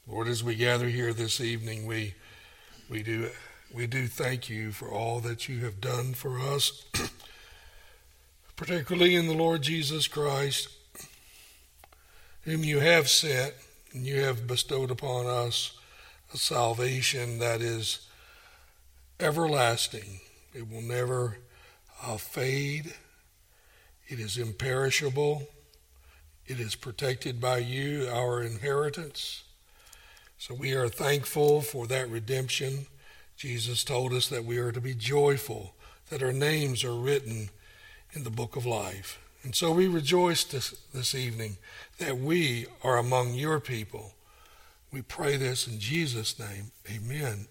Lord, as we gather here this evening, we do thank you for all that you have done for us, particularly in the Lord Jesus Christ, whom you have sent, and you have bestowed upon us a salvation that is everlasting. It will never fade. It is imperishable. It is protected by you, our inheritance. So we are thankful for that redemption. Jesus told us that we are to be joyful, that our names are written in the book of life. And so we rejoice this evening that we are among your people. We pray this in Jesus' name. Amen.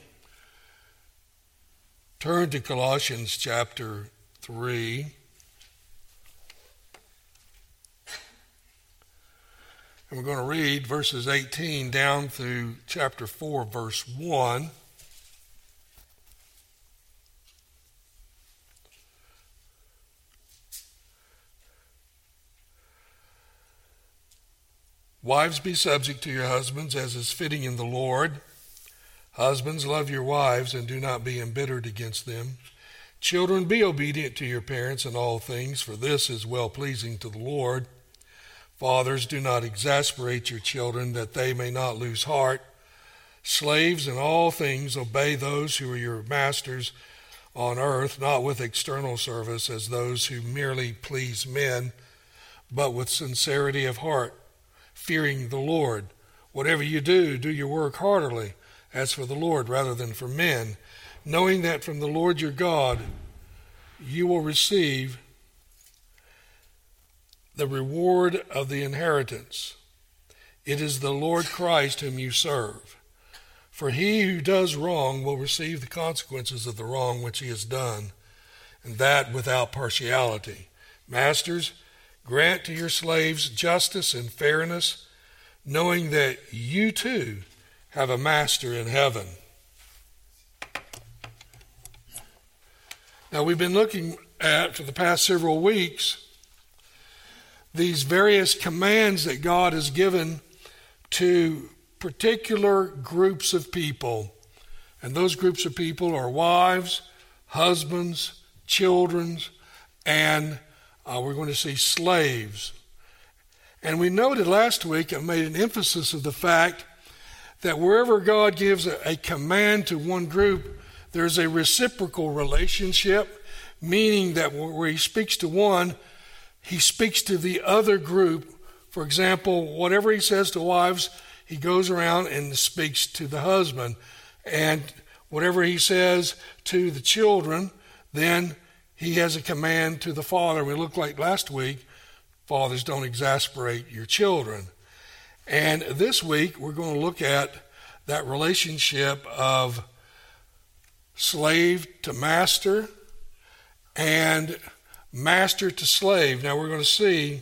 Turn to Colossians chapter 3. And we're going to read verses 18 down through chapter 4, verse 1. Wives, be subject to your husbands as is fitting in the Lord. Husbands, love your wives and do not be embittered against them. Children, be obedient to your parents in all things, for this is well-pleasing to the Lord. Fathers, do not exasperate your children, that they may not lose heart. Slaves, in all things obey those who are your masters on earth, not with external service as those who merely please men, but with sincerity of heart, fearing the Lord. Whatever you do, do your work heartily, as for the Lord rather than for men, knowing that from the Lord your God you will receive the reward of the inheritance. It is the Lord Christ whom you serve. For he who does wrong will receive the consequences of the wrong which he has done, and that without partiality. Masters, grant to your slaves justice and fairness, knowing that you too have a master in heaven. Now, we've been looking at, for the past several weeks, these various commands that God has given to particular groups of people. And those groups of people are wives, husbands, children, and we're going to see slaves. And we noted last week, I made an emphasis of the fact that wherever God gives a command to one group, there's a reciprocal relationship, meaning that where he speaks to one, he speaks to the other group. For example, whatever he says to wives, he goes around and speaks to the husband. And whatever he says to the children, then he has a command to the father. We looked like last week, fathers, don't exasperate your children. And this week, we're going to look at that relationship of slave to master and master to slave. Now we're going to see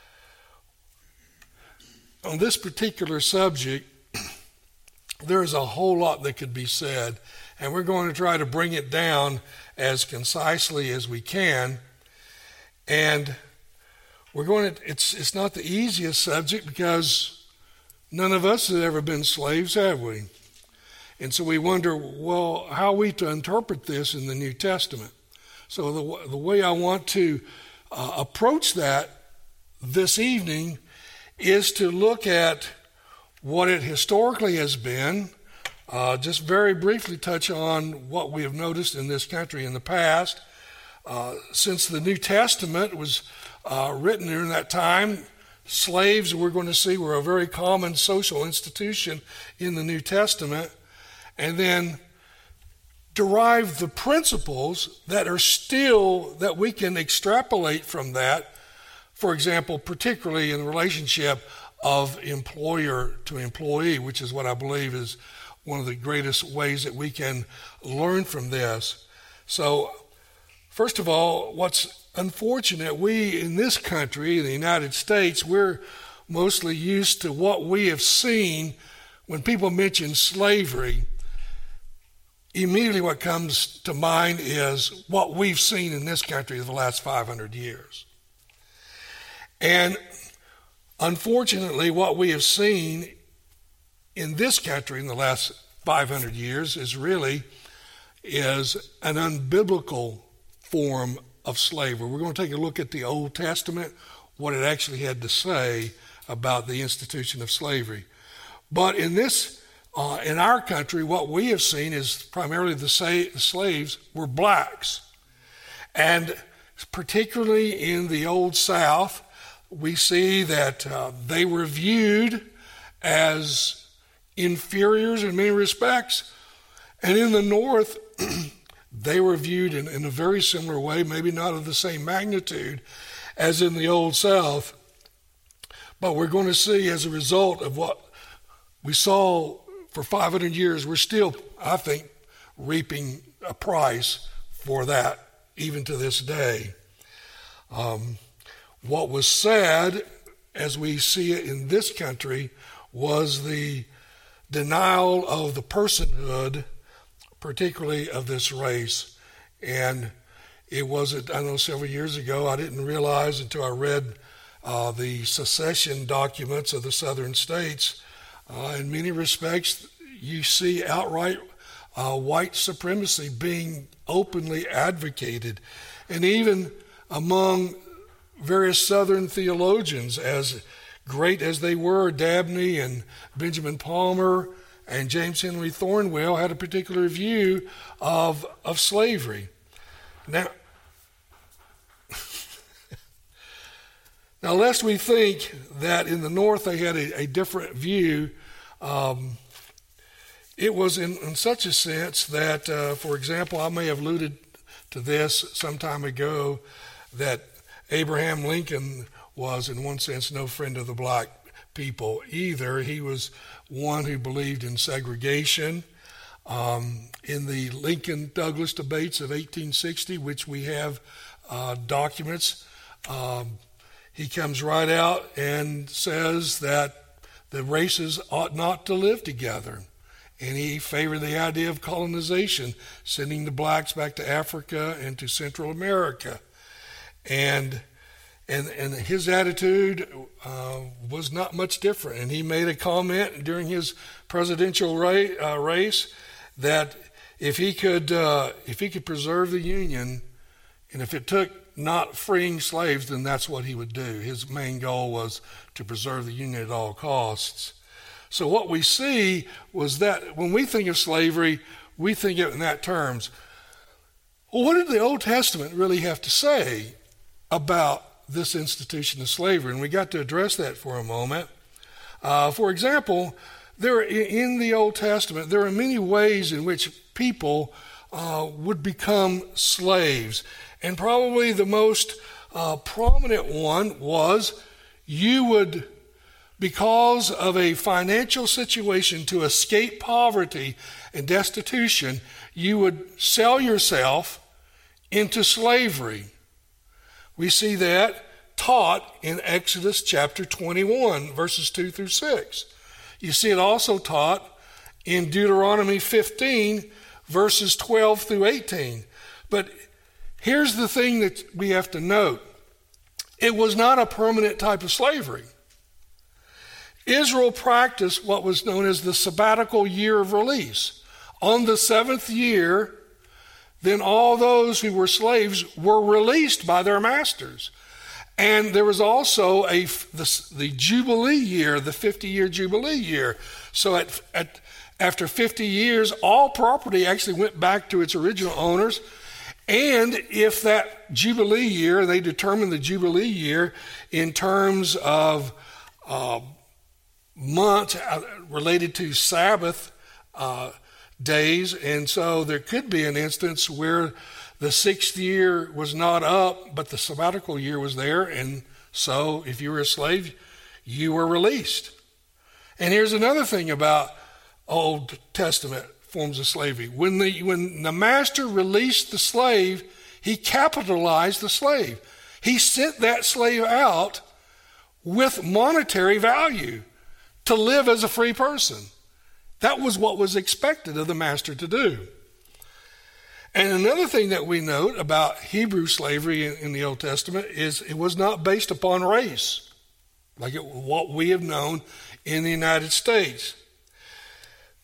on this particular subject, there's a whole lot that could be said, and we're going to try to bring it down as concisely as we can. And we're going to, it's not the easiest subject because none of us have ever been slaves, have we? And so we wonder, well, how are we to interpret this in the New Testament? So the way I want to approach that this evening is to look at what it historically has been, just very briefly touch on what we have noticed in this country in the past. Since the New Testament was written during that time, slaves, we're going to see, were a very common social institution in the New Testament, and then derive the principles that are still, that we can extrapolate from that. For example, particularly in the relationship of employer to employee, which is what I believe is one of the greatest ways that we can learn from this. So, first of all, what's unfortunate, we in this country, in the United States, we're mostly used to what we have seen when people mention slavery. Immediately what comes to mind is what we've seen in this country for the last 500 years. And unfortunately, what we have seen in this country in the last 500 years is an unbiblical form of slavery. We're going to take a look at the Old Testament, what it actually had to say about the institution of slavery. But in our country, what we have seen is primarily the slaves were blacks. And particularly in the Old South, we see that they were viewed as inferiors in many respects. And in the North, they were viewed in a very similar way, maybe not of the same magnitude as in the Old South. But we're going to see, as a result of what we saw for 500 years, we're still, I think, reaping a price for that, even to this day. What was said, as we see it in this country, was the denial of the personhood, particularly of this race. And it wasn't, I know several years ago, I didn't realize until I read the secession documents of the southern states. In many respects, you see outright white supremacy being openly advocated. And even among various southern theologians, as great as they were, Dabney and Benjamin Palmer and James Henry Thornwell had a particular view of slavery. Now, lest we think that in the North they had a different view, it was in such a sense that, for example, I may have alluded to this some time ago, that Abraham Lincoln was, in one sense, no friend of the black people either. He was one who believed in segregation. In the Lincoln-Douglas debates of 1860, which we have documents, he comes right out and says that the races ought not to live together. And he favored the idea of colonization, sending the blacks back to Africa and to Central America. And his attitude was not much different. And he made a comment during his presidential race that if he could preserve the Union, and if it took not freeing slaves, then that's what he would do. His main goal was to preserve the Union at all costs. So what we see was that when we think of slavery, we think of it in that terms. Well, what did the Old Testament really have to say about this institution of slavery? And we got to address that for a moment. For example, in the Old Testament, there are many ways in which people would become slaves. And probably the most prominent one was you would, because of a financial situation to escape poverty and destitution, you would sell yourself into slavery. We see that taught in Exodus chapter 21, verses 2 through 6. You see it also taught in Deuteronomy 15, verses 12 through 18. But here's the thing that we have to note. It was not a permanent type of slavery. Israel practiced what was known as the sabbatical year of release. On the seventh year, then all those who were slaves were released by their masters. And there was also the Jubilee year, the 50-year Jubilee year. So after 50 years, all property actually went back to its original owners. And if that Jubilee year, they determined the Jubilee year in terms of months related to Sabbath days, and so there could be an instance where the sixth year was not up, but the sabbatical year was there, and so if you were a slave, you were released. And here's another thing about Old Testament forms of slavery. When the master released the slave, he capitalized the slave. He sent that slave out with monetary value to live as a free person. That was what was expected of the master to do. And another thing that we note about Hebrew slavery in the Old Testament is it was not based upon race, like what we have known in the United States.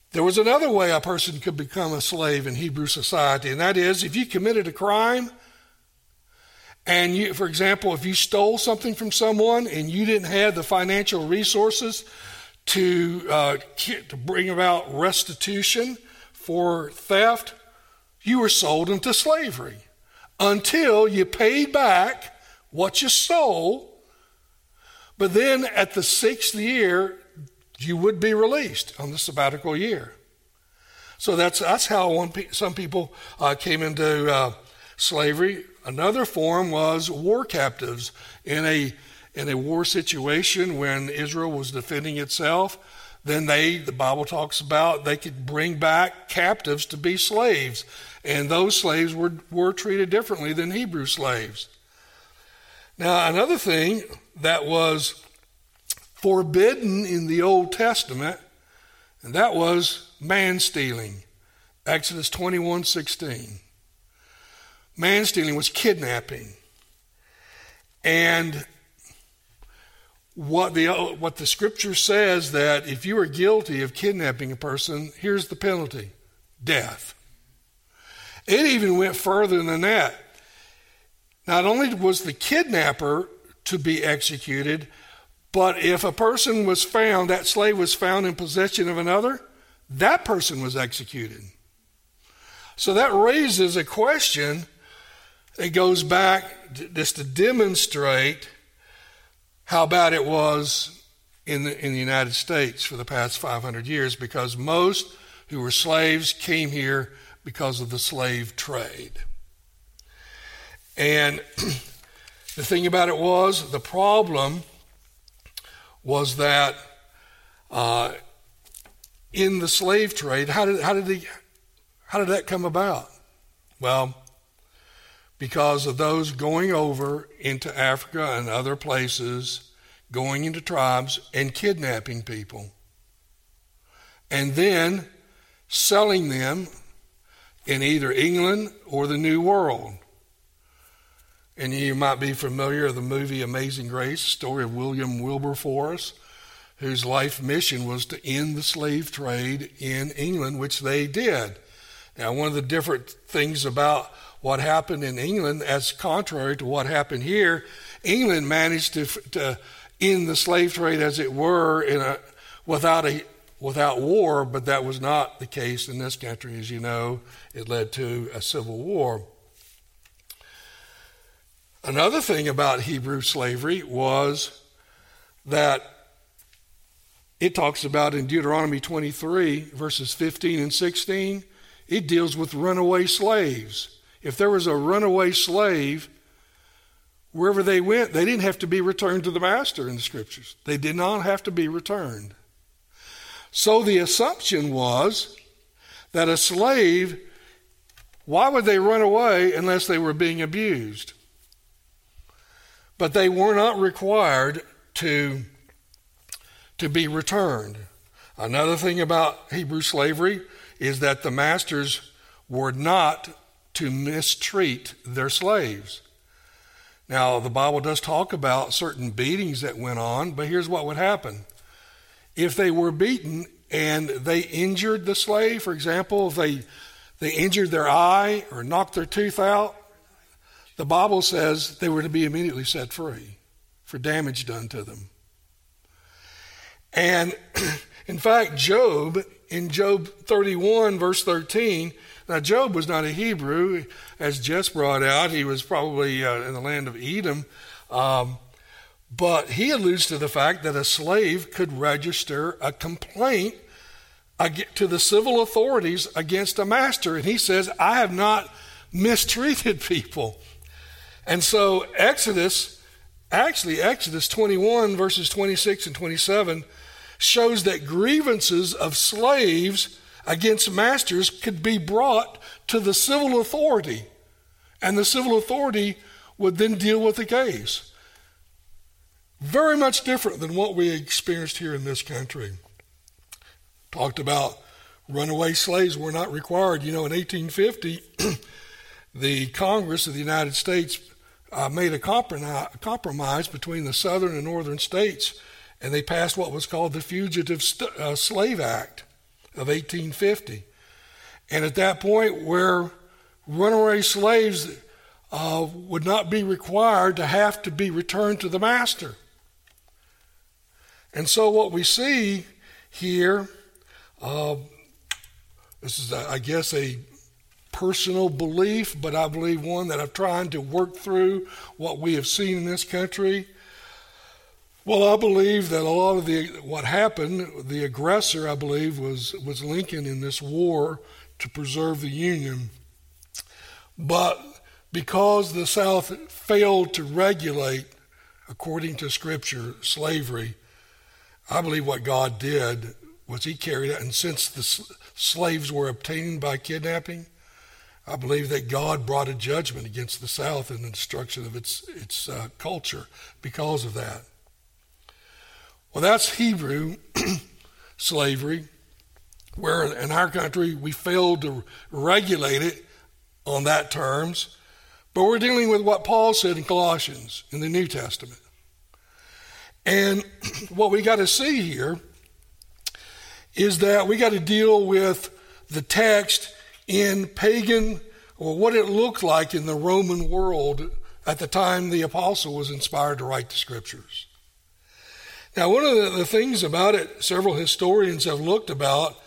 There was another way a person could become a slave in Hebrew society, and that is if you committed a crime and you, for example, if you stole something from someone and you didn't have the financial resources to bring about restitution for theft, you were sold into slavery until you paid back what you stole. But then at the 6th year, you would be released on the sabbatical year. So that's how some people came into slavery. Another form was war captives in a war situation when Israel was defending itself. Then the Bible talks about they could bring back captives to be slaves. And those slaves were treated differently than Hebrew slaves. Now, another thing that was forbidden in the Old Testament, and that was man-stealing. Exodus 21:16. Man-stealing was kidnapping. And what the scripture says, that if you are guilty of kidnapping a person, here's the penalty: death. It even went further than that. Not only was the kidnapper to be executed, but if a person was found, that slave was found in possession of another, that person was executed. So that raises a question. It goes back just to demonstrate how bad it was in the United States for the past 500 years, because most who were slaves came here because of the slave trade. And the thing about it was, the problem was that in the slave trade, how did that come about? Well, because of those going over into Africa and other places, going into tribes and kidnapping people, and then selling them in either England or the New World. And you might be familiar with the movie Amazing Grace, the story of William Wilberforce, whose life mission was to end the slave trade in England, which they did. Now, one of the different things about what happened in England, as contrary to what happened here, England managed to end the slave trade, as it were, without war, but that was not the case in this country. As you know, it led to a civil war. Another thing about Hebrew slavery was that it talks about in Deuteronomy 23, verses 15 and 16, it deals with runaway slaves. If there was a runaway slave, wherever they went, they didn't have to be returned to the master in the scriptures. They did not have to be returned. So the assumption was that a slave, why would they run away unless they were being abused? But they were not required to be returned. Another thing about Hebrew slavery is that the masters were not to mistreat their slaves. Now, the Bible does talk about certain beatings that went on, but here's what would happen. If they were beaten and they injured the slave, for example, if they injured their eye or knocked their tooth out, the Bible says they were to be immediately set free for damage done to them. And in fact, Job, in Job 31, verse 13, now Job was not a Hebrew, as Jess brought out. He was probably in the land of Edom. But he alludes to the fact that a slave could register a complaint to the civil authorities against a master. And he says, I have not mistreated people. And so Exodus 21, verses 26 and 27, shows that grievances of slaves against masters could be brought to the civil authority. And the civil authority would then deal with the case. Very much different than what we experienced here in this country. Talked about runaway slaves were not required. You know, in 1850, the Congress of the United States made a compromise between the southern and northern states, and they passed what was called the Fugitive Slave Act. of 1850. And at that point, where runaway slaves would not be required to have to be returned to the master. And so what we see here, this is, I guess, a personal belief, but I believe one that I'm trying to work through what we have seen in this country. Well, I believe that a lot of what happened, the aggressor, I believe, was Lincoln in this war to preserve the Union. But because the South failed to regulate, according to Scripture, slavery, I believe what God did was he carried it. And since the slaves were obtained by kidnapping, I believe that God brought a judgment against the South and the destruction of its culture because of that. Well, that's Hebrew slavery, where in our country we failed to regulate it on that terms. But we're dealing with what Paul said in Colossians in the New Testament. And what we got to see here is that we got to deal with the text in pagan, or what it looked like in the Roman world at the time the apostle was inspired to write the Scriptures. Now, one of the things about it, several historians have looked about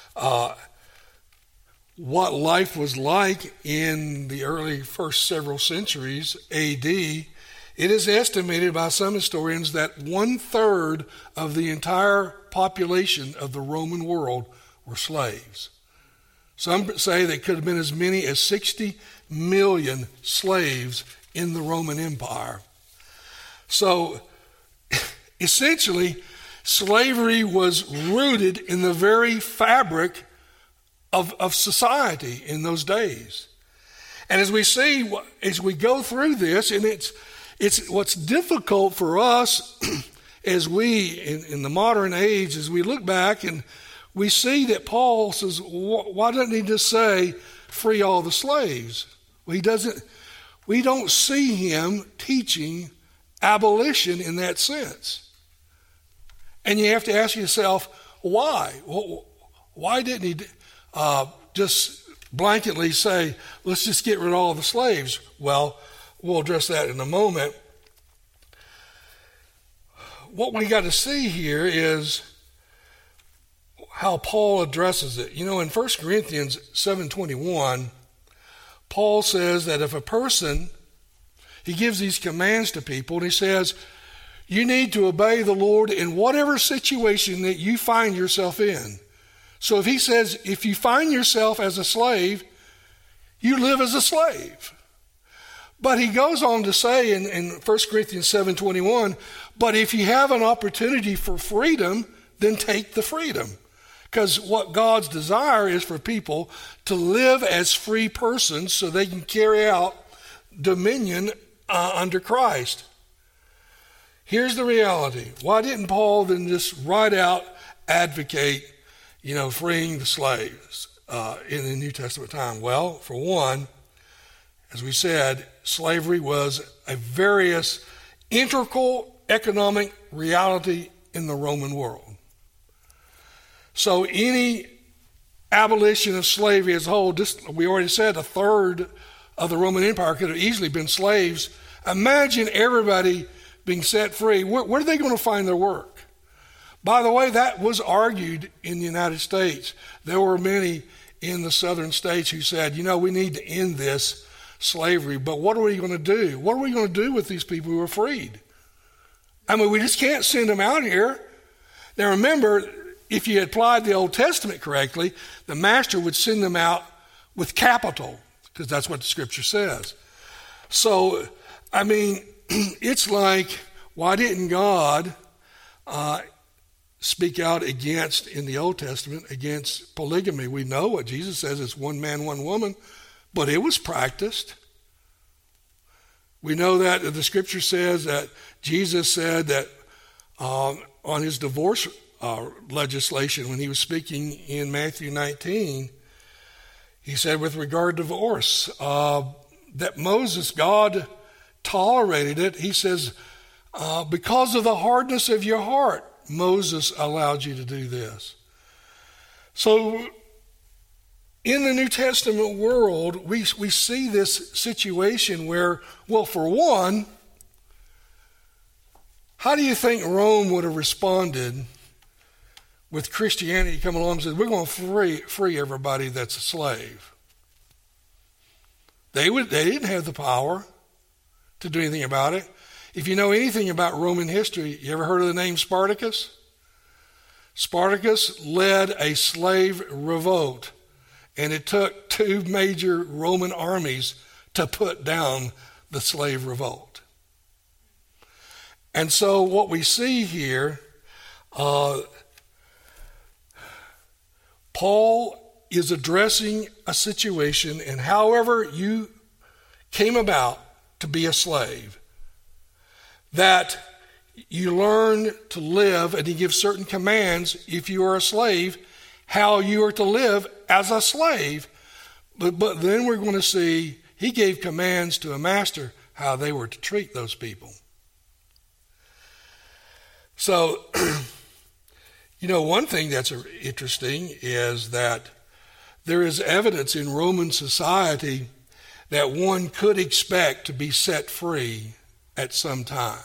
what life was like in the early first several centuries A.D. It is estimated by some historians that 1/3 of the entire population of the Roman world were slaves. Some say there could have been as many as 60 million slaves in the Roman Empire. So, essentially, slavery was rooted in the very fabric of society in those days. And as we see, as we go through this, and it's what's difficult for us as we, in the modern age, as we look back and we see that Paul says, why doesn't he just say, free all the slaves? Well, we don't see him teaching abolition in that sense. And you have to ask yourself, why? Why didn't he just blanketly say, let's just get rid of all the slaves? Well, we'll address that in a moment. What we got to see here is how Paul addresses it. You know, in 1 Corinthians 7:21, Paul says that if a person, he gives these commands to people, and he says, you need to obey the Lord in whatever situation that you find yourself in. So if he says, if you find yourself as a slave, you live as a slave. But he goes on to say in 1 Corinthians 7:21, but if you have an opportunity for freedom, then take the freedom. Because what God's desire is for people to live as free persons so they can carry out dominion under Christ. Here's the reality. Why didn't Paul then just right out advocate, freeing the slaves in the New Testament time? Well, for one, as we said, slavery was a various integral economic reality in the Roman world. So any abolition of slavery as a whole, we already said 1/3 of the Roman Empire could have easily been slaves. Imagine everybody being set free. Where are they going to find their work? By the way, that was argued in the United States. There were many in the southern states who said, we need to end this slavery, but what are we going to do? What are we going to do with these people who are freed? I mean, we just can't send them out here. Now remember, if you applied the Old Testament correctly, the master would send them out with capital, because that's what the Scripture says. So, I mean, it's like, why didn't God speak out against, in the Old Testament, against polygamy? We know what Jesus says, it's one man, one woman, but it was practiced. We know that the Scripture says that Jesus said that on his divorce legislation, when he was speaking in Matthew 19, he said with regard to divorce, that Moses, God tolerated it. He says, because of the hardness of your heart, Moses allowed you to do this. So in the New Testament world, we see this situation where, well, for one, how do you think Rome would have responded with Christianity coming along and said, we're going to free everybody that's a slave? They didn't have the power to do anything about it. If you know anything about Roman history, you ever heard of the name Spartacus? Spartacus led a slave revolt, and it took two major Roman armies to put down the slave revolt. And so what we see here, Paul is addressing a situation, and however you came about to be a slave, that you learn to live, and he gives certain commands if you are a slave, how you are to live as a slave. But then we're going to see he gave commands to a master how they were to treat those people. So, one thing that's interesting is that there is evidence in Roman society that one could expect to be set free at some time.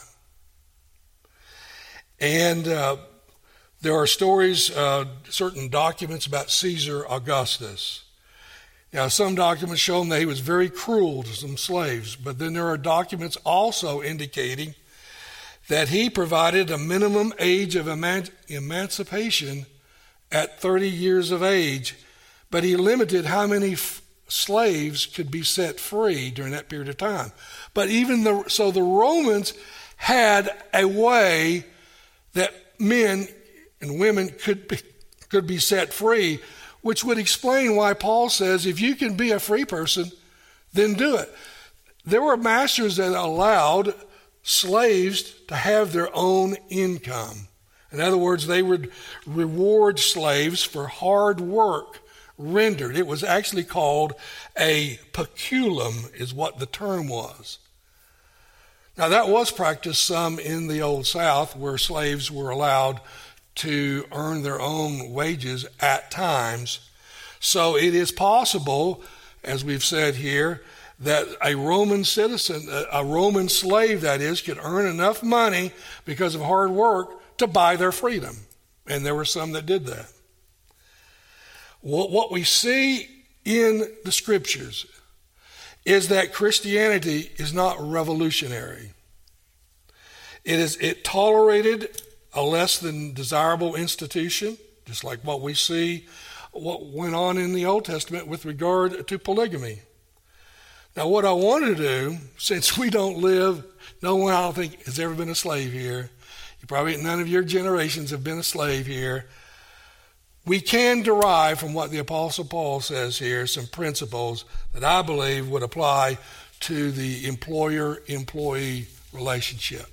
And there are stories, certain documents about Caesar Augustus. Now, some documents show that he was very cruel to some slaves, but then there are documents also indicating that he provided a minimum age of emancipation at 30 years of age, but he limited how many slaves could be set free during that period of time. But so the Romans had a way that men and women could be set free, which would explain why Paul says, if you can be a free person, then do it. There were masters that allowed slaves to have their own income. In other words, they would reward slaves for hard work rendered. It was actually called a peculum, is what the term was. Now, that was practiced some in the Old South, where slaves were allowed to earn their own wages at times. So it is possible, as we've said here, that a Roman citizen, a Roman slave that is, could earn enough money because of hard work to buy their freedom. And there were some that did that. What we see in the scriptures is that Christianity is not revolutionary. It tolerated a less than desirable institution, just like what we see what went on in the Old Testament with regard to polygamy. Now, what I want to do, since we don't live, no one I don't think has ever been a slave here. None of your generations have been a slave here. We can derive from what the Apostle Paul says here some principles that I believe would apply to the employer-employee relationship.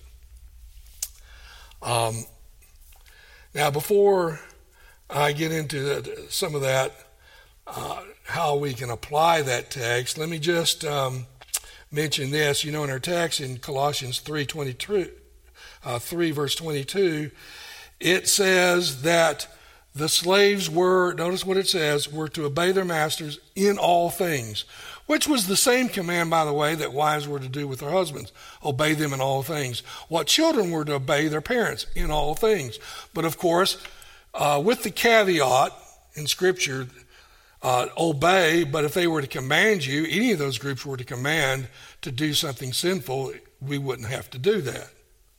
Now, before I get into some of that, how we can apply that text, let me just mention this. In our text in Colossians 3 verse 22, it says that the slaves were, notice what it says, were to obey their masters in all things, which was the same command, by the way, that wives were to do with their husbands, obey them in all things. What children were to obey their parents in all things. But of course, with the caveat in Scripture, obey, but if they were to command you, any of those groups were to command to do something sinful, we wouldn't have to do that.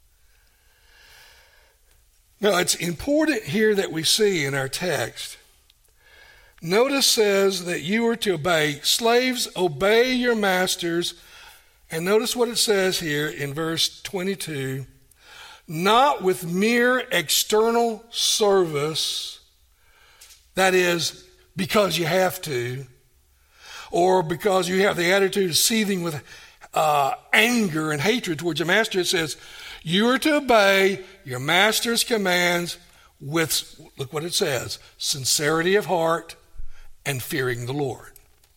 Now, it's important here that we see in our text, notice says that you are to obey. Slaves, obey your masters. And notice what it says here in verse 22, not with mere external service, that is, because you have to, or because you have the attitude of seething with anger and hatred towards your master. It says, you are to obey your master's commands with, look what it says, sincerity of heart and fearing the Lord.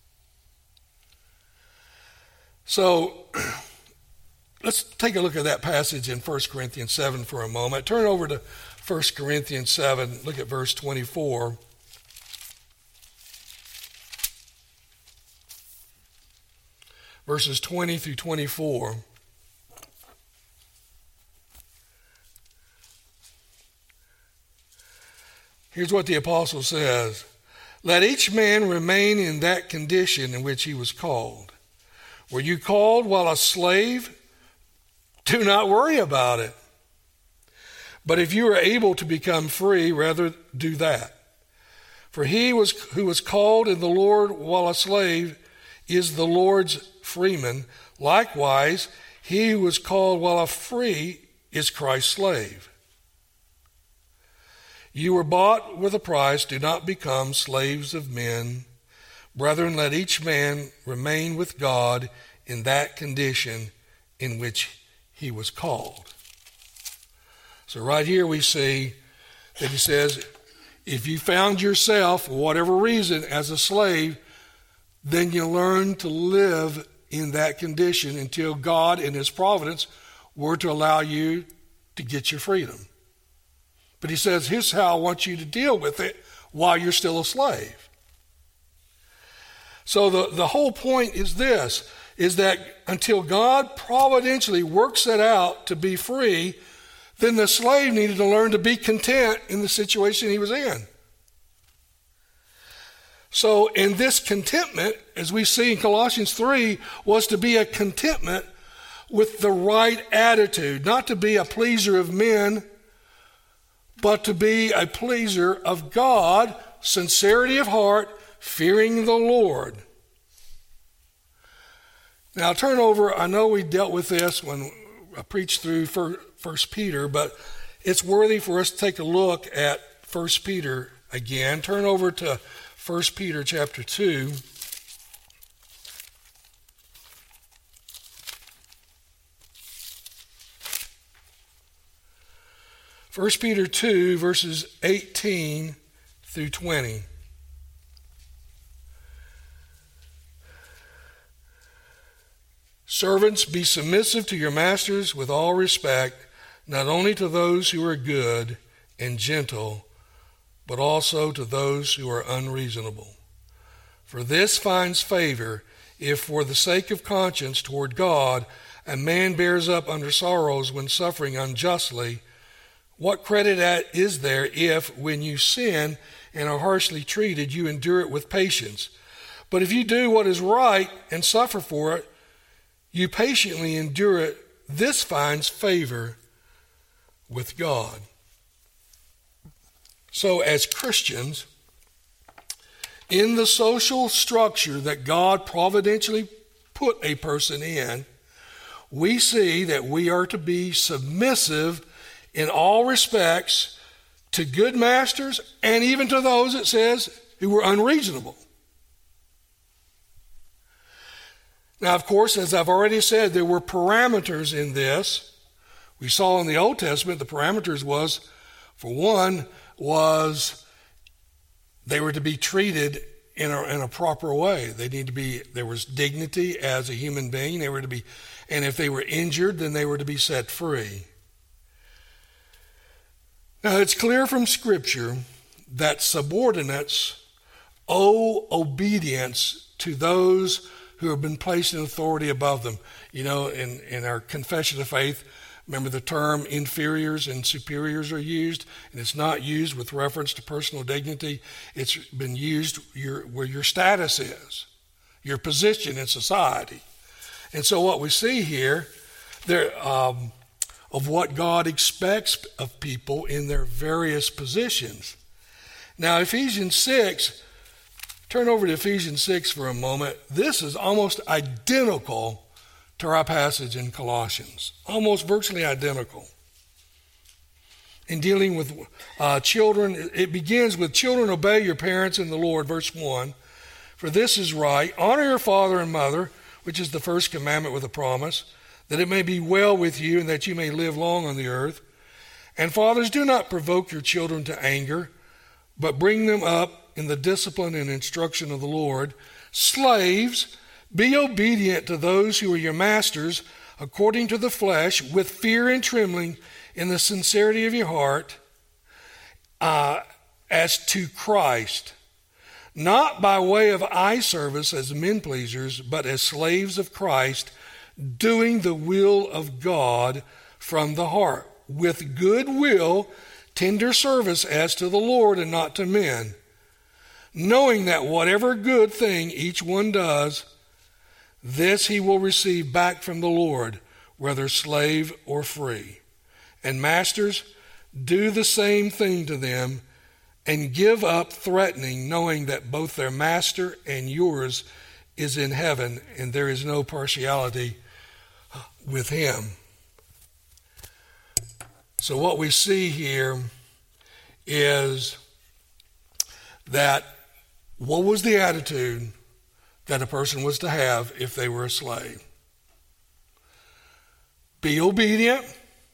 So let's take a look at that passage in 1 Corinthians 7 for a moment. Turn over to 1 Corinthians 7, look at verse 24. verses 20 through 24. Here's what the apostle says. Let each man remain in that condition in which he was called. Were you called while a slave? Do not worry about it. But if you are able to become free, rather do that. For he who was called in the Lord while a slave is the Lord's freeman. Likewise, he who was called while a free is Christ's slave. You were bought with a price. Do not become slaves of men. Brethren, let each man remain with God in that condition in which he was called. So right here we see that he says, if you found yourself, for whatever reason, as a slave, then you learn to live in that condition until God in his providence were to allow you to get your freedom. But he says, here's how I want you to deal with it while you're still a slave. So the whole point is this, is that until God providentially works it out to be free, then the slave needed to learn to be content in the situation he was in. So in this contentment, as we see in Colossians 3, was to be a contentment with the right attitude, not to be a pleaser of men, but to be a pleaser of God, sincerity of heart, fearing the Lord. Now turn over, I know we dealt with this when I preached through 1 Peter, but it's worthy for us to take a look at 1 Peter again. Turn over to 1 Peter chapter 2. First Peter 2, verses 18 through 20. Servants, be submissive to your masters with all respect, not only to those who are good and gentle, but also to those who are unreasonable. For this finds favor if for the sake of conscience toward God a man bears up under sorrows when suffering unjustly. What credit is there if, when you sin and are harshly treated, you endure it with patience? But if you do what is right and suffer for it, you patiently endure it. This finds favor with God. So as Christians, in the social structure that God providentially put a person in, we see that we are to be submissive in all respects to good masters and even to those, it says, who were unreasonable. Now, of course, as I've already said, there were parameters in this. We saw in the Old Testament the parameters was, for one, was they were to be treated in a proper way. They need to be, there was dignity as a human being. They were to be, and if they were injured, then they were to be set free. Now, it's clear from Scripture that subordinates owe obedience to those who have been placed in authority above them. You know, in our confession of faith, remember the term inferiors and superiors are used, and it's not used with reference to personal dignity. It's been used where your status is, your position in society. And so what we see here, there of what God expects of people in their various positions. Now, Ephesians 6, turn over to Ephesians 6 for a moment. This is almost identical to our passage in Colossians. Almost virtually identical. In dealing with children, it begins with, children, obey your parents in the Lord, verse 1. For this is right. Honor your father and mother, which is the first commandment with a promise, that it may be well with you and that you may live long on the earth. And fathers, do not provoke your children to anger, but bring them up in the discipline and instruction of the Lord. Slaves, be obedient to those who are your masters, according to the flesh, with fear and trembling, in the sincerity of your heart, as to Christ, not by way of eye service as men pleasers, but as slaves of Christ, doing the will of God from the heart, with good will, tender service as to the Lord and not to men, knowing that whatever good thing each one does, this he will receive back from the Lord, whether slave or free. And masters, do the same thing to them, and give up threatening, knowing that both their master and yours is in heaven, and there is no partiality with him. So what we see here is that what was the attitude that a person was to have if they were a slave? Be obedient,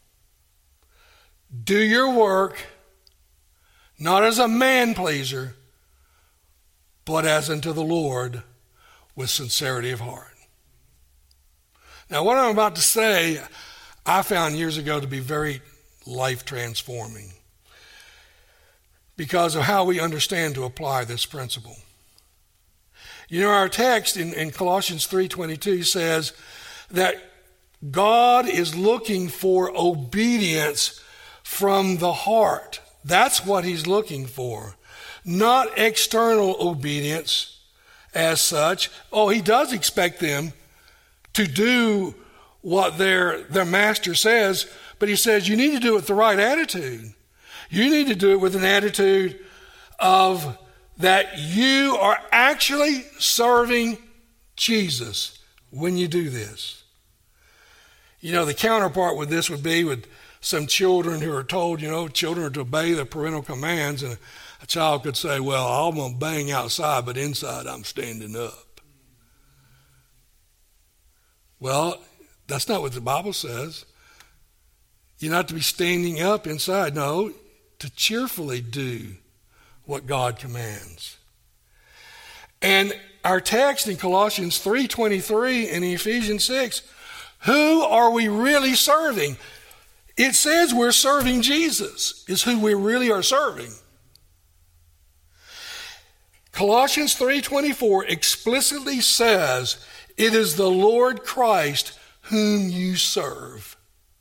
do your work, not as a man pleaser, but as unto the Lord with sincerity of heart. Now, what I'm about to say, I found years ago to be very life transforming because of how we understand to apply this principle. You know, our text in Colossians 3:22 says that God is looking for obedience from the heart. That's what he's looking for, not external obedience as such. Oh, he does expect them to do what their master says, but he says you need to do it with the right attitude. You need to do it with an attitude of that you are actually serving Jesus when you do this. You know, the counterpart with this would be with some children who are told, children are to obey the parental commands, and a child could say, well, I'm going to bang outside, but inside I'm standing up. Well, that's not what the Bible says. You're not to be standing up inside. No, to cheerfully do what God commands. And our text in Colossians 3:23 and Ephesians 6, who are we really serving? It says we're serving Jesus, is who we really are serving. Colossians 3:24 explicitly says it is the Lord Christ whom you serve.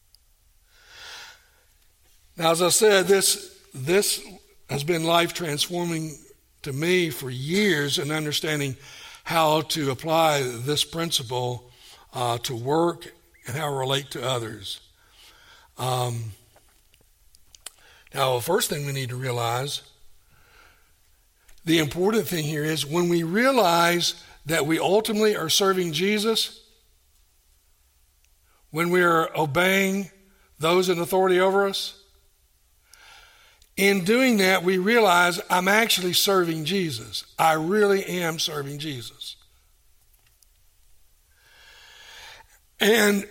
Now, as I said, this has been life transforming to me for years in understanding how to apply this principle to work and how to relate to others. Now, the first thing we need to realize, the important thing here is when we realize that we ultimately are serving Jesus, when we are obeying those in authority over us, in doing that, we realize I'm actually serving Jesus. I really am serving Jesus. And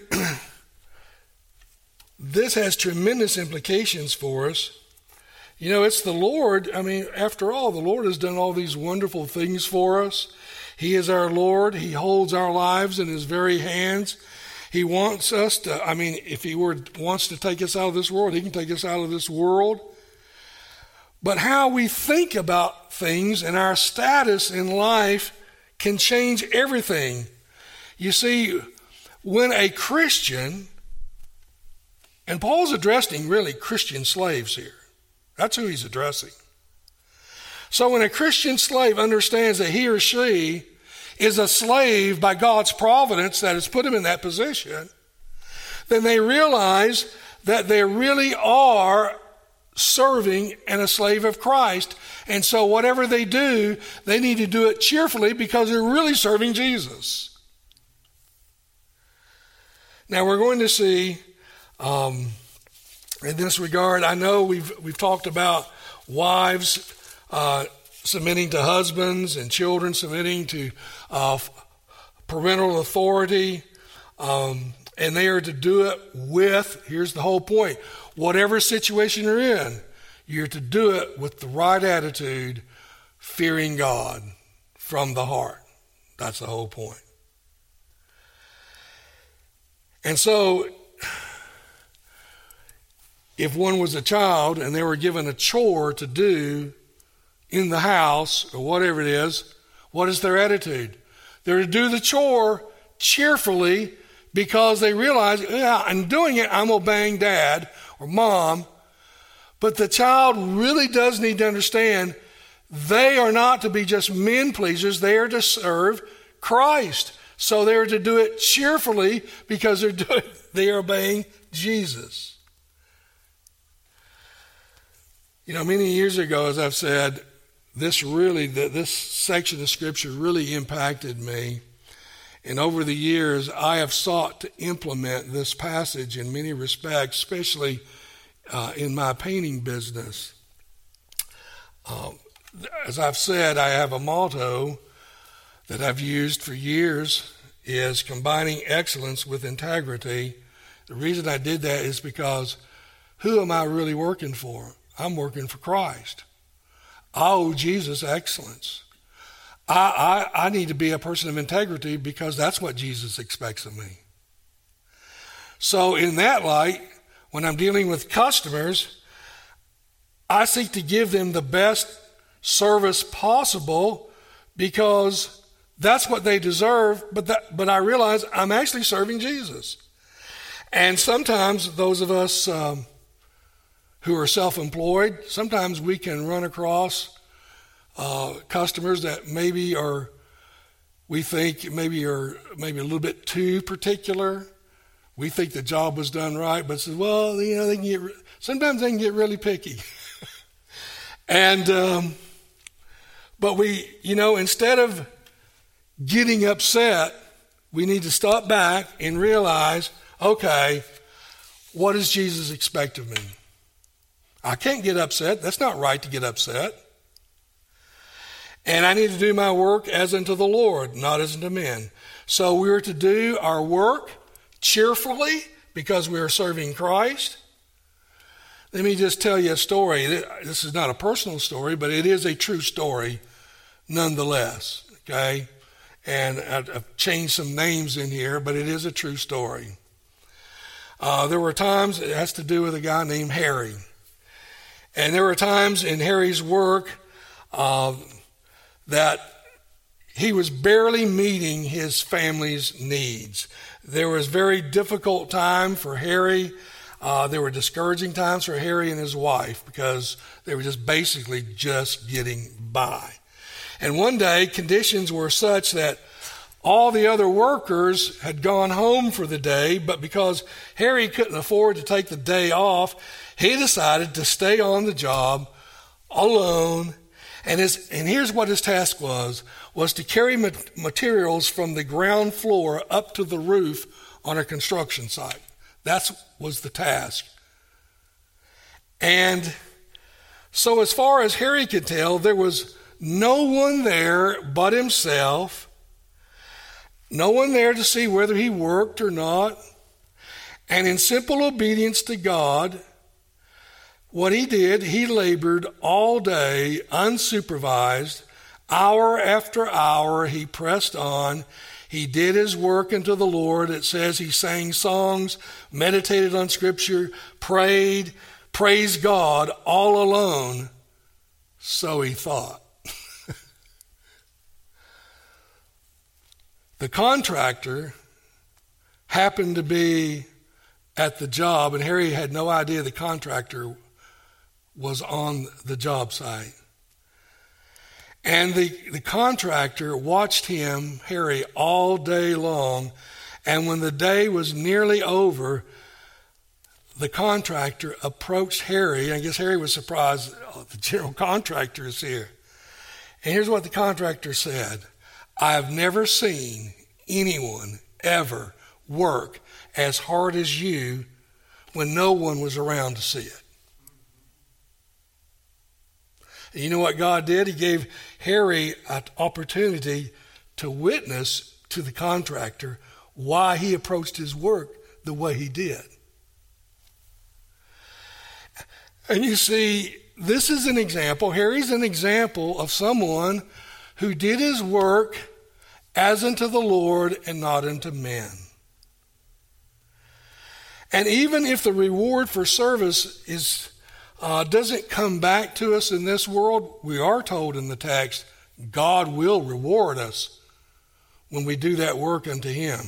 this has tremendous implications for us. You know, it's the Lord. I mean, after all, the Lord has done all these wonderful things for us. He is our Lord. He holds our lives in his very hands. He wants us to, if he wants to take us out of this world, he can take us out of this world. But how we think about things and our status in life can change everything. You see, when a Christian, and Paul's addressing really Christian slaves here. That's who he's addressing. So when a Christian slave understands that he or she is a slave by God's providence that has put him in that position, then they realize that they really are serving and a slave of Christ. And so whatever they do, they need to do it cheerfully because they're really serving Jesus. Now we're going to see, in this regard, I know we've talked about wives submitting to husbands and children submitting to parental authority, and they are to do it with, here's the whole point, whatever situation you're in, you're to do it with the right attitude, fearing God from the heart. That's the whole point. And so, if one was a child and they were given a chore to do, in the house or whatever it is, what is their attitude? They're to do the chore cheerfully because they realize, yeah, I'm doing it, I'm obeying dad or mom. But the child really does need to understand they are not to be just men pleasers, they are to serve Christ. So they are to do it cheerfully because they are obeying Jesus. You know, many years ago, as I've said, this section of Scripture really impacted me. And over the years, I have sought to implement this passage in many respects, especially in my painting business. As I've said, I have a motto that I've used for years is combining excellence with integrity. The reason I did that is because who am I really working for? I'm working for Christ. I owe Jesus excellence. I need to be a person of integrity because that's what Jesus expects of me. So in that light, when I'm dealing with customers, I seek to give them the best service possible because that's what they deserve, but I realize I'm actually serving Jesus. And sometimes those of us who are self-employed, sometimes we can run across customers that we think maybe are a little bit too particular. We think the job was done right, but says, well, you know, sometimes they can get really picky. And but we, you know, instead of getting upset, we need to stop back and realize, okay, what does Jesus expect of me? I can't get upset. That's not right to get upset. And I need to do my work as unto the Lord, not as unto men. So we're to do our work cheerfully because we are serving Christ. Let me just tell you a story. This is not a personal story, but it is a true story nonetheless, okay? And I've changed some names in here, but it is a true story. There were times, it has to do with a guy named Harry. And there were times in Harry's work that he was barely meeting his family's needs. There was very difficult time for Harry. There were discouraging times for Harry and his wife because they were just basically just getting by. And one day, conditions were such that all the other workers had gone home for the day, but because Harry couldn't afford to take the day off, he decided to stay on the job alone. And here's what his task was to carry materials from the ground floor up to the roof on a construction site. That was the task. And so as far as Harry could tell, there was no one there but himself, no one there to see whether he worked or not. And in simple obedience to God, what he did, he labored all day unsupervised, hour after hour, he pressed on. He did his work unto the Lord. It says he sang songs, meditated on Scripture, prayed, praised God all alone. So he thought. The contractor happened to be at the job, and Harry had no idea the contractor was on the job site. And the contractor watched him, Harry, all day long. And when the day was nearly over, the contractor approached Harry. I guess Harry was surprised, oh, the general contractor is here. And here's what the contractor said. I have never seen anyone ever work as hard as you when no one was around to see it. And you know what God did? He gave Harry an opportunity to witness to the contractor why he approached his work the way he did. And you see, this is an example. Harry's an example of someone who did his work as unto the Lord and not unto men. And even if the reward for service is doesn't come back to us in this world, we are told in the text, God will reward us when we do that work unto him.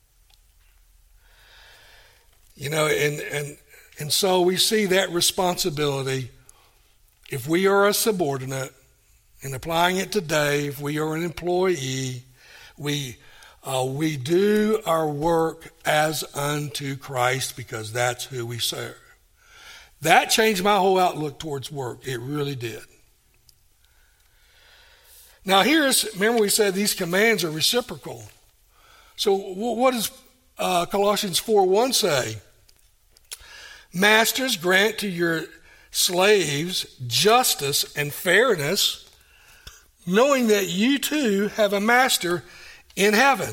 You know, and so we see that responsibility. If we are a subordinate, and applying it today, if we are an employee, we do our work as unto Christ because that's who we serve. That changed my whole outlook towards work. It really did. Now remember we said these commands are reciprocal. So what does Colossians 4:1 say? Masters, grant to your slaves justice and fairness, knowing that you too have a master in heaven.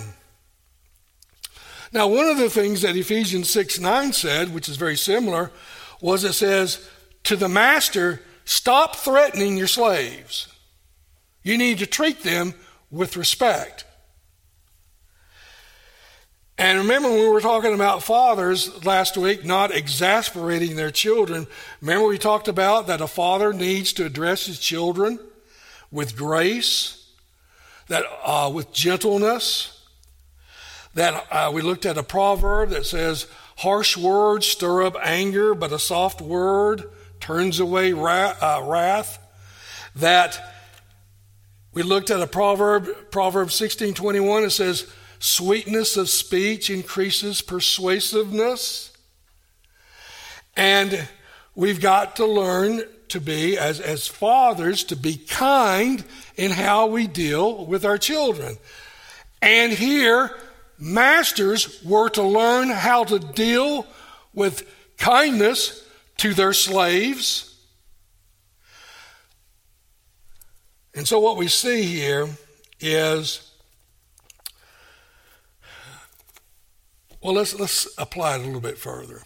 Now, one of the things that Ephesians 6:9 said, which is very similar, was it says, to the master, stop threatening your slaves. You need to treat them with respect. And remember when we were talking about fathers last week not exasperating their children, remember we talked about that a father needs to address his children with grace, that with gentleness, that we looked at a proverb that says, harsh words stir up anger, but a soft word turns away wrath. That we looked at a proverb 16:21, it says, sweetness of speech increases persuasiveness. And we've got to learn to be, as fathers, to be kind in how we deal with our children. And here, masters were to learn how to deal with kindness to their slaves. And so what we see here is, well, let's apply it a little bit further.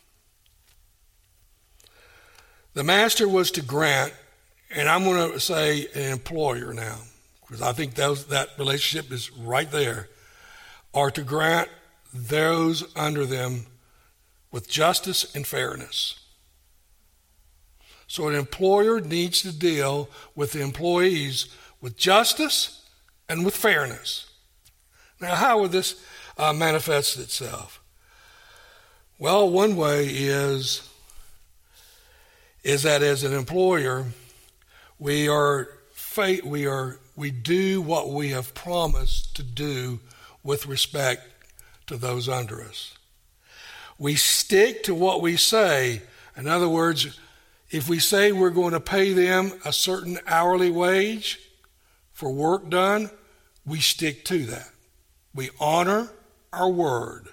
The master was to grant, and I'm going to say an employer now, because I think that relationship is right there, are to grant those under them with justice and fairness. So an employer needs to deal with the employees with justice and with fairness. Now, how would this manifest itself? Well, one way is that as an employer, we do what we have promised to do with respect to those under us. We stick to what we say. In other words, if we say we're going to pay them a certain hourly wage for work done, we stick to that. We honor our word.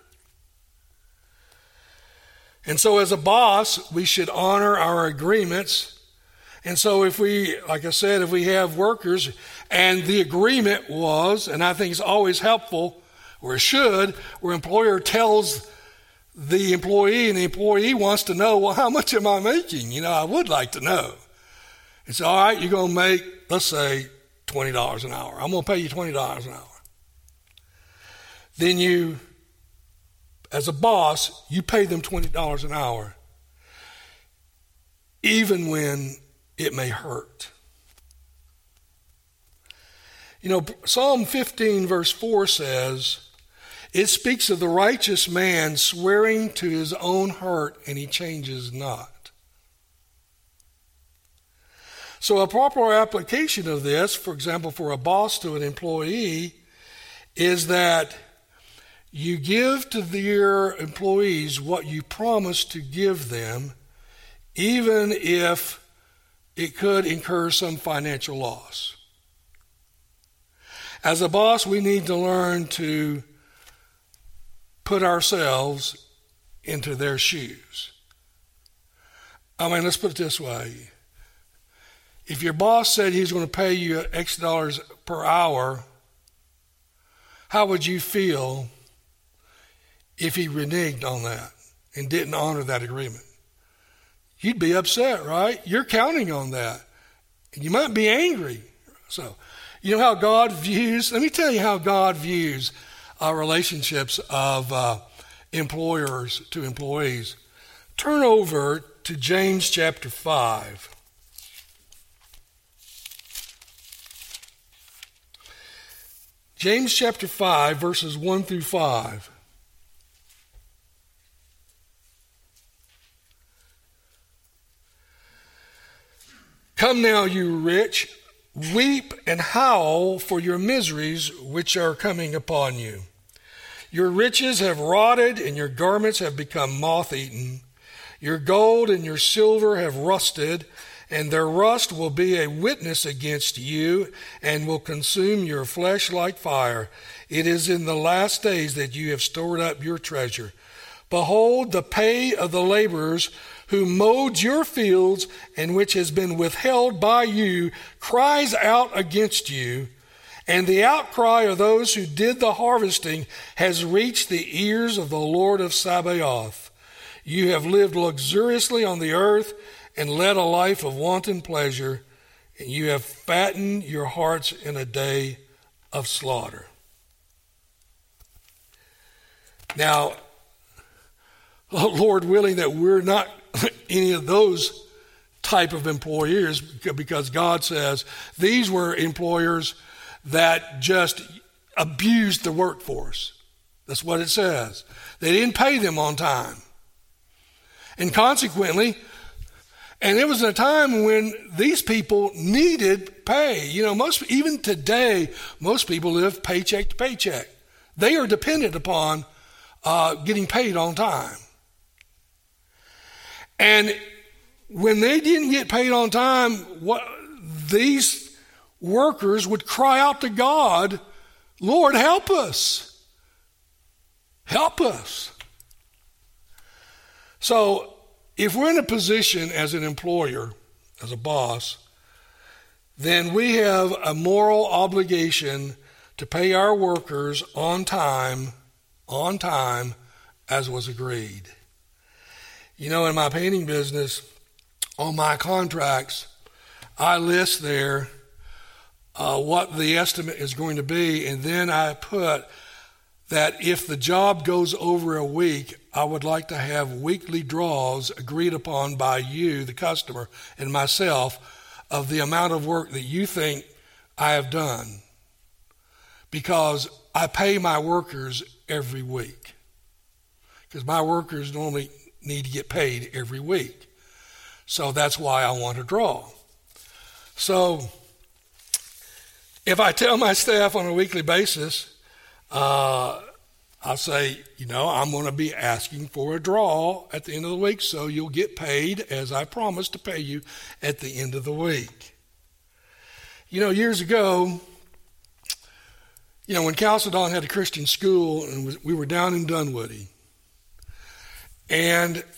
And so as a boss, we should honor our agreements. And so if we, like I said, if we have workers and the agreement was, and I think it's always helpful, or it should, where employer tells the employee and the employee wants to know, well, how much am I making? You know, I would like to know. It's all right, you're going to make, let's say, $20 an hour. I'm going to pay you $20 an hour. Then you, as a boss, you pay them $20 an hour, even when it may hurt. You know, Psalm 15 verse 4 says, it speaks of the righteous man swearing to his own hurt and he changes not. So a proper application of this, for example, for a boss to an employee, is that you give to your employees what you promise to give them, even if it could incur some financial loss. As a boss, we need to learn to put ourselves into their shoes. I mean, let's put it this way. If your boss said he's going to pay you X dollars per hour, how would you feel if he reneged on that and didn't honor that agreement? You'd be upset, right? You're counting on that. And you might be angry. So, you know how God views, let me tell you how God views relationships of employers to employees. Turn over to James chapter 5. James chapter 5, verses 1 through 5. Come now, you rich, weep and howl for your miseries which are coming upon you. Your riches have rotted, and your garments have become moth-eaten. Your gold and your silver have rusted, and their rust will be a witness against you and will consume your flesh like fire. It is in the last days that you have stored up your treasure. Behold, the pay of the laborers who mowed your fields and which has been withheld by you cries out against you, and the outcry of those who did the harvesting has reached the ears of the Lord of Sabaoth. You have lived luxuriously on the earth and led a life of wanton pleasure, and you have fattened your hearts in a day of slaughter. Now, Lord willing that we're not any of those type of employers, because God says these were employers that just abused the workforce. That's what it says. They didn't pay them on time. And consequently, and it was a time when these people needed pay. You know, even today, most people live paycheck to paycheck. They are dependent upon getting paid on time. And when they didn't get paid on time, these workers would cry out to God, Lord, help us. Help us. So if we're in a position as an employer, as a boss, then we have a moral obligation to pay our workers on time, as was agreed. You know, in my painting business, on my contracts, I list there what the estimate is going to be, and then I put that if the job goes over a week, I would like to have weekly draws agreed upon by you, the customer, and myself of the amount of work that you think I have done, because I pay my workers every week, because my workers normally need to get paid every week. So that's why I want to draw. So if I tell my staff on a weekly basis, I'll say, you know, I'm going to be asking for a draw at the end of the week, so you'll get paid as I promised to pay you at the end of the week. You know, years ago, you know, when Chalcedon had a Christian school, and we were down in Dunwoody, and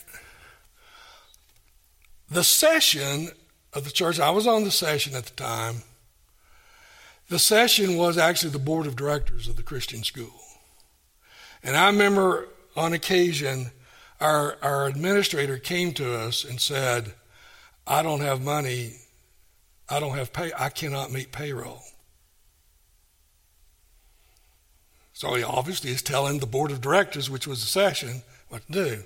the session of the church, I was on the session at the time. The session was actually the board of directors of the Christian school. And I remember on occasion, our administrator came to us and said, I don't have money, I don't have pay, I cannot meet payroll. So he obviously is telling the board of directors, which was the session, what to do.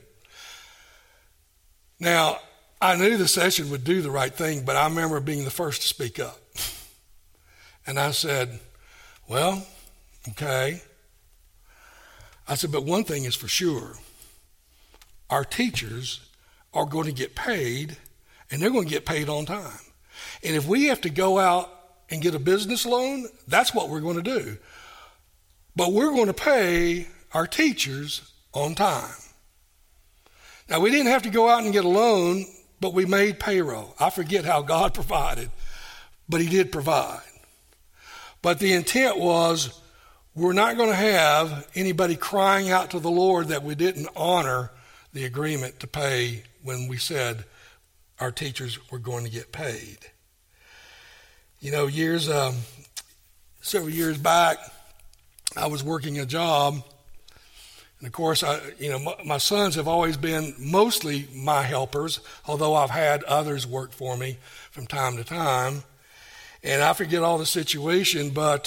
Now, I knew the session would do the right thing, but I remember being the first to speak up. And I said, well, okay. I said, but one thing is for sure. Our teachers are going to get paid, and they're going to get paid on time. And if we have to go out and get a business loan, that's what we're going to do. But we're going to pay our teachers on time. Now, we didn't have to go out and get a loan, but we made payroll. I forget how God provided, but he did provide. But the intent was, we're not going to have anybody crying out to the Lord that we didn't honor the agreement to pay when we said our teachers were going to get paid. You know, several years back, I was working a job. And of course, my sons have always been mostly my helpers, although I've had others work for me from time to time. And I forget all the situation, but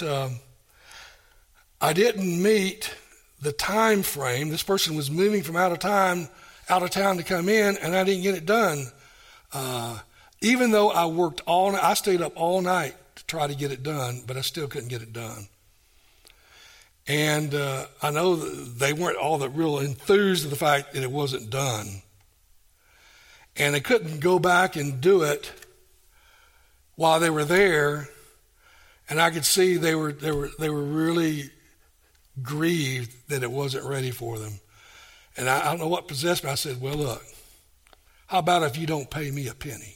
I didn't meet the time frame. This person was moving from out of out of town to come in, and I didn't get it done. Even though I worked all night, I stayed up all night to try to get it done, but I still couldn't get it done. And I know they weren't all that real enthused of the fact that it wasn't done. And they couldn't go back and do it while they were there. And I could see they were really grieved that it wasn't ready for them. And I don't know what possessed me. I said, well, look, how about if you don't pay me a penny?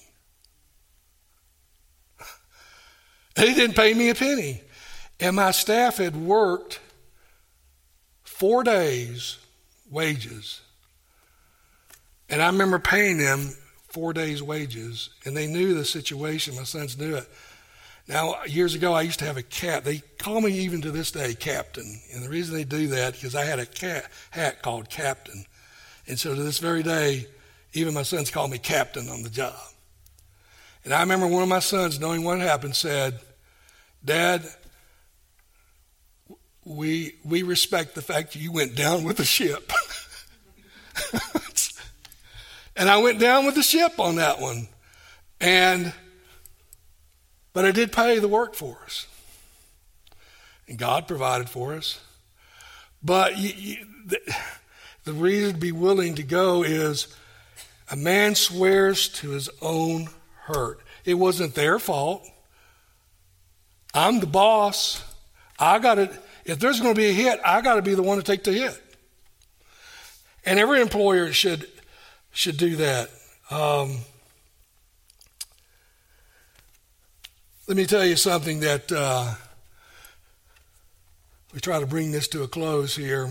They didn't pay me a penny. And my staff had worked 4 days' wages. And I remember paying them 4 days' wages. And they knew the situation. My sons knew it. Now, years ago, I used to have a cat. They call me even to this day Captain. And the reason they do that is because I had a hat called Captain. And so to this very day, even my sons call me Captain on the job. And I remember one of my sons, knowing what happened, said, Dad, we respect the fact that you went down with the ship. And I went down with the ship on that one. But I did pay the work for us. And God provided for us. But the reason to be willing to go is a man swears to his own hurt. It wasn't their fault. I'm the boss. If there's going to be a hit, I got to be the one to take the hit. And every employer should do that. Let me tell you something that we try to bring this to a close here.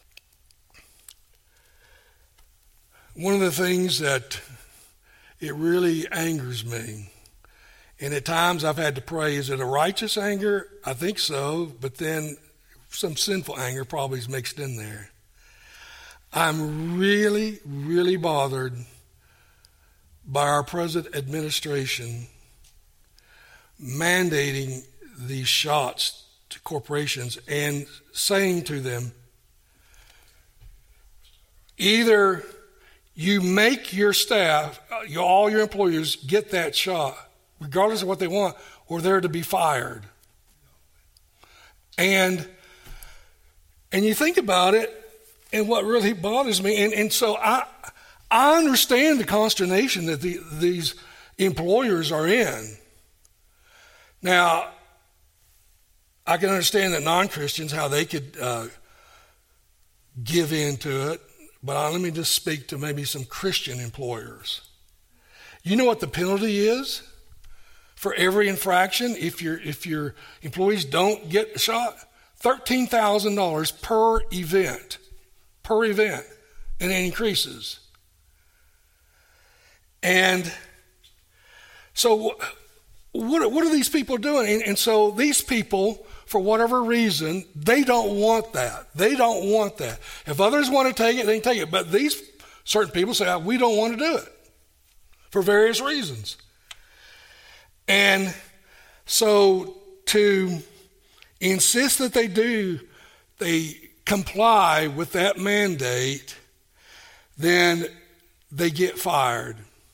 One of the things that it really angers me, and at times I've had to pray, is it a righteous anger? I think so, but then some sinful anger probably is mixed in there. I'm really, really bothered by our present administration mandating these shots to corporations and saying to them, either you make your staff, all your employees get that shot, regardless of what they want, or they're to be fired. And you think about it, and what really bothers me, and so I understand the consternation that these employers are in. Now, I can understand that non-Christians, how they could give in to it, but let me just speak to maybe some Christian employers. You know what the penalty is for every infraction if your employees don't get a shot? $13,000 per event, and it increases. And so what are these people doing? And so these people, for whatever reason, they don't want that. They don't want that. If others want to take it, they can take it. But these certain people say, we don't want to do it for various reasons. And so to insist that they comply with that mandate, then they get fired.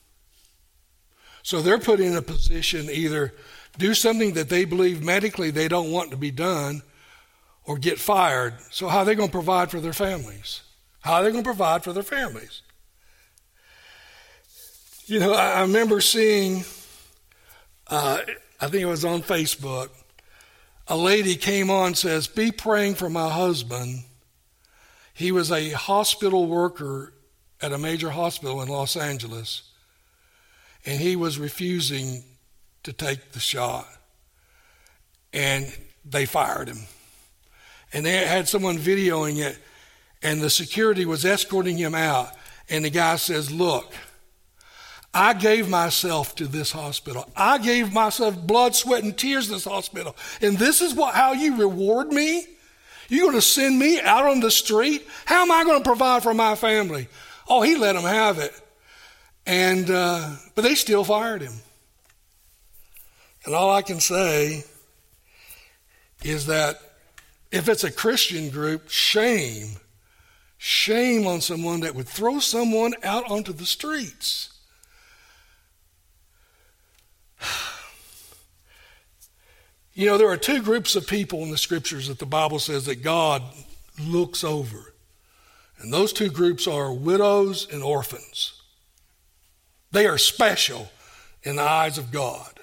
So they're put in a position either do something that they believe medically they don't want to be done or get fired. So how are they going to provide for their families? How are they going to provide for their families? You know, I remember seeing, I think it was on Facebook, a lady came on and says, be praying for my husband. He was a hospital worker at a major hospital in Los Angeles, and he was refusing to take the shot. And they fired him. And they had someone videoing it, and the security was escorting him out. And the guy says, look, I gave myself to this hospital. I gave myself blood, sweat, and tears to this hospital. And this is how you reward me? You're going to send me out on the street? How am I going to provide for my family? Oh, he let them have it. And but they still fired him. And all I can say is that if it's a Christian group, shame Shame on someone that would throw someone out onto the streets. You know, there are two groups of people in the scriptures that the Bible says that God looks over. And those two groups are widows and orphans. They are special in the eyes of God.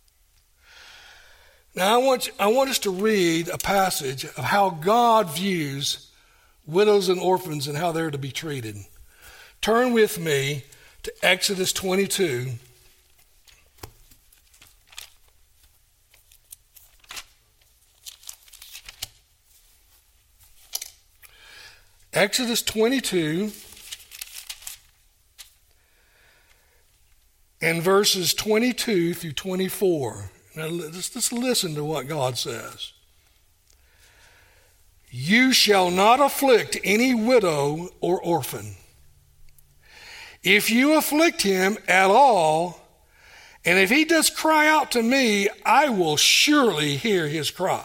Now, I want us to read a passage of how God views widows and orphans and how they're to be treated. Turn with me to Exodus 22. Exodus 22 and verses 22 through 24. Now let's listen to what God says. You shall not afflict any widow or orphan. If you afflict him at all, and if he does cry out to me, I will surely hear his cry.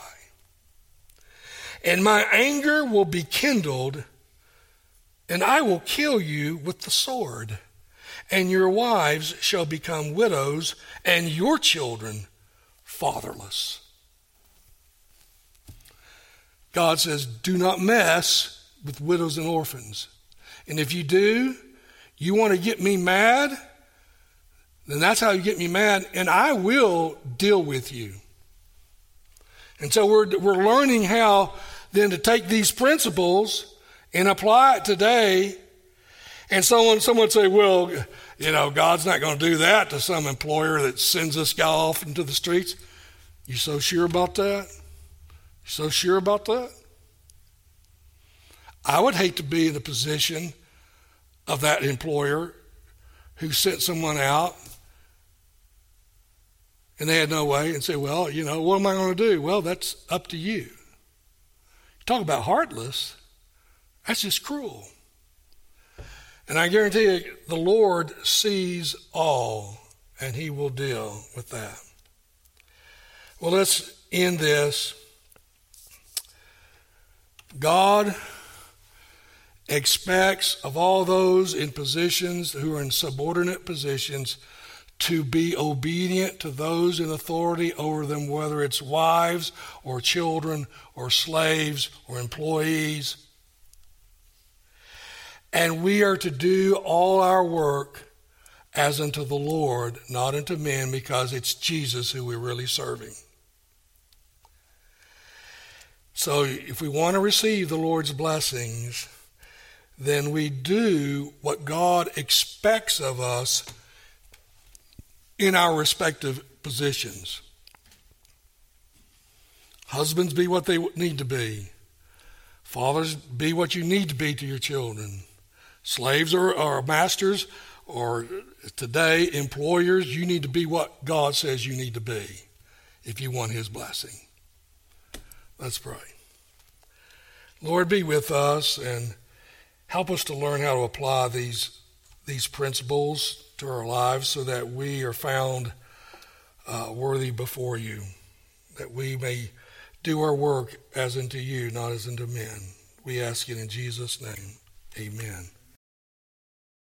And my anger will be kindled, and I will kill you with the sword. And your wives shall become widows, and your children fatherless. God says, do not mess with widows and orphans. And if you do, you want to get me mad, then that's how you get me mad, and I will deal with you. And so we're learning how then to take these principles and apply it today. And someone say, well, you know, God's not going to do that to some employer that sends this guy off into the streets. You so sure about that? You so sure about that? I would hate to be in the position of that employer who sent someone out and they had no way, and say, well, you know, what am I going to do? Well, that's up to you. Talk about heartless. That's just cruel. And I guarantee you, the Lord sees all, and he will deal with that. Well, let's end this. God expects of all those in positions who are in subordinate positions to be obedient to those in authority over them, whether it's wives or children or slaves or employees. And we are to do all our work as unto the Lord, not unto men, because it's Jesus who we're really serving. So if we want to receive the Lord's blessings, then we do what God expects of us in our respective positions. Husbands, be what they need to be. Fathers, be what you need to be to your children. Slaves or masters, or today employers, you need to be what God says you need to be if you want his blessing. Let's pray. Lord, be with us and help us to learn how to apply these principles to our lives so that we are found worthy before you, that we may do our work as unto you, not as unto men. We ask it in Jesus' name. Amen.